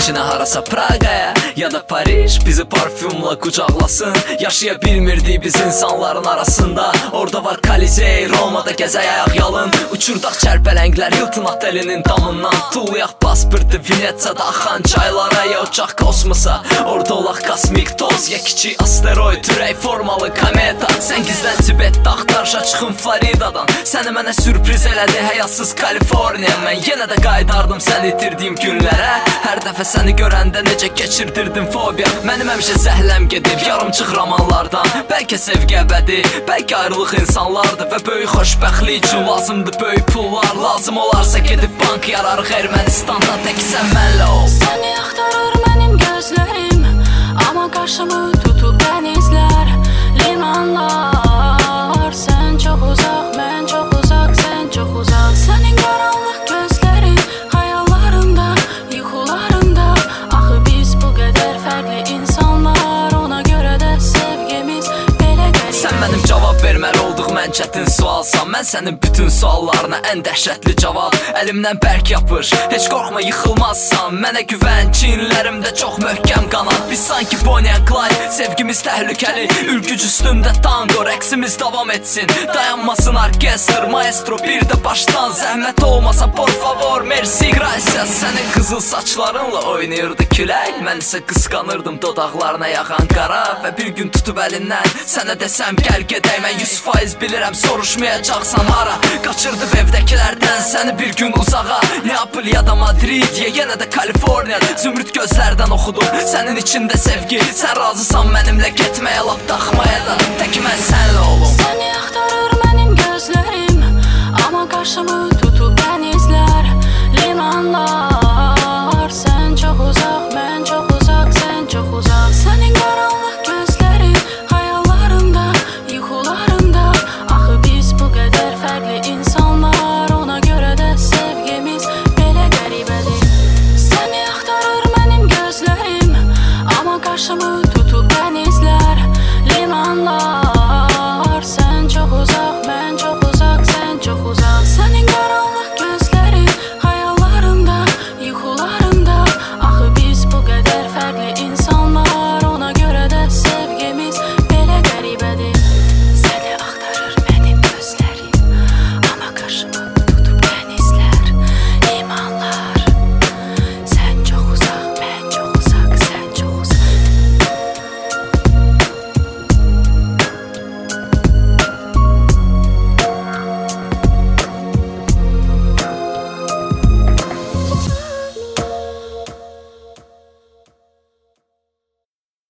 peşinə harasa Praqaya ya da Paris bizi parfümla qucaqlasın. Yaşaya bilmirdik biz insanların arasında. Orada var Kolisey, Romada gəzək ayaq yalın. Uçurdaq çərpələnglər Hilton otelinin damından. Tuluyaq paspırtı Venetsiyada axan çaylara ya uçaq kosmosa. Orada olaq kosmik toz ya kiçik asteroid, ürək formalı kometa. Sən gizlən Tibetdə axtarışa çıxın Floridadan. Səni mənə sürpriz elədi həyatsız Kaliforniya. Mən yenə də qaydardım sən itirdiyim günlərə. Hər dəfə səni görəndə necə keçirdirdim fobiya. Mənim həmişə zəhləm gedib yarımçıq romanlardan. Bəlkə sevgi əbədi, bəlkə ayrılıq insanlardır. Və böyük xoşbəxtlik üçün lazımdır böyük pullar. Lazım olarsa gedib bank yararıq Ermənistanda. Tək sən mənlə ol. Səni axtarır mənim gözlərim, amma qarşımı tutub dənizlər, limanlar. Sən çox uzaq, mən çox uzaq, sən çox uzaq. Sənin qaranlıq gözlərin xəyallarımda, yuxularımda. Axı biz bu qədər fərqli insanlar, ona görə də sevgimiz belə qəribə. Sən mənim cavab verməli olduğum ən çətin sualsan. Mən sənin bütün suallarına ən dəhşətli cavab. Əlimdən bərk yapış, heç qorxma yıxılmazsan. Mənə güvən, çiyinlərimdə çox möhkəm qanat. Biz sanki Bonnie and Clyde, sevgimiz təhlükəli. Ülgüc üstündə tango, rəqsimiz davam etsin. Dayanmasın orkestr, maestro bir də başdan. Zəhmət olmasa por favor, merci, gracias. Sənin qızıl saçlarınla oynayırdı külək. Mən isə qısqanırdım dodaqlarına yağan qara. Və bir gün tutub əlindən sənə desəm gəl gedək. Mən 100% bilirəm soruşmayacaqsan hara. Qaçırdıb evdəkilərdən səni bir gün uzağa. Neapol ya da Madrid ya yenə də Kaliforniya. Zümrüd gözlərdən oxudum sənin içində sevgi. Sən razısan mənimlə getməyə, lap daxmaya da.